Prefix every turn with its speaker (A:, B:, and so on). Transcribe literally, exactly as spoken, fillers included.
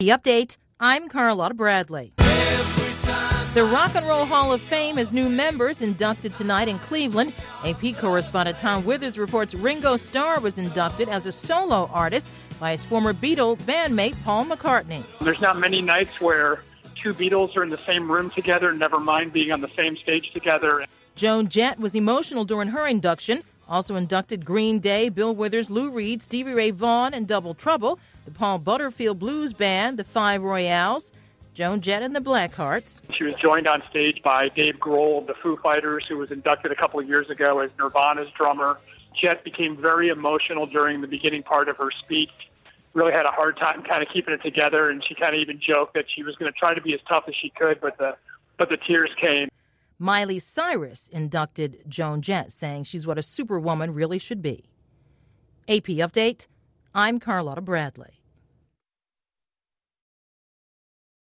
A: The update, I'm Carlotta Bradley. The Rock and Roll Hall of Fame has new members inducted tonight in Cleveland. A P correspondent Tom Withers reports Ringo Starr was inducted as a solo artist by his former Beatle bandmate Paul McCartney.
B: There's not many nights where two Beatles are in the same room together, never mind being on the same stage together.
A: Joan Jett was emotional during her induction. Also inducted Green Day, Bill Withers, Lou Reed, Stevie Ray Vaughan, and Double Trouble, the Paul Butterfield Blues Band, the Five Royales, Joan Jett and the Blackhearts.
B: She was joined on stage by Dave Grohl of the Foo Fighters, who was inducted a couple of years ago as Nirvana's drummer. Jett became very emotional during the beginning part of her speech. Really had a hard time kind of keeping it together, and she kind of even joked that she was going to try to be as tough as she could, but the but the tears came.
A: Miley Cyrus inducted Joan Jett, saying she's what a superwoman really should be. A P Update, I'm Carlotta Bradley.